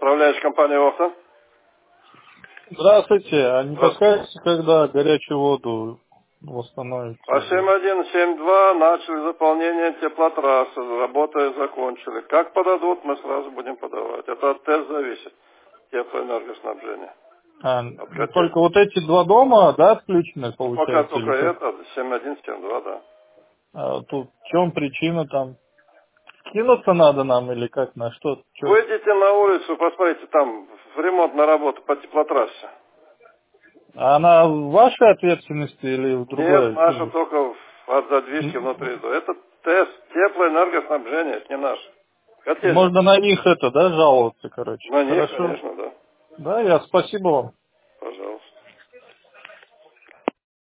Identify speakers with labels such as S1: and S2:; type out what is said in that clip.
S1: Управляющая компания ОХТА.
S2: Здравствуйте. А не подскажете, когда горячую воду восстановите?
S1: По 7172 начали заполнение теплотрассы, работы закончили. Как подадут, мы сразу будем подавать. Это от ТЭС зависит, теплоэнергоснабжение.
S2: Только вот эти два дома, да, отключены,
S1: Ну, пока
S2: получается?
S1: только
S2: Или как?
S1: это, 7172, да.
S2: Тут в чем причина там? Кинуться надо нам или как, на что?
S1: Выйдите на улицу, посмотрите, там ремонтная работа по теплотрассе.
S2: А она в вашей ответственности или в
S1: Нет,
S2: другой?
S1: наша только от задвижки внутри. Это ТЭС, теплоэнергоснабжение, это не наше. Котельная.
S2: Можно на них это, да, жаловаться, короче.
S1: На них,
S2: Хорошо.
S1: конечно, да.
S2: Да, спасибо вам.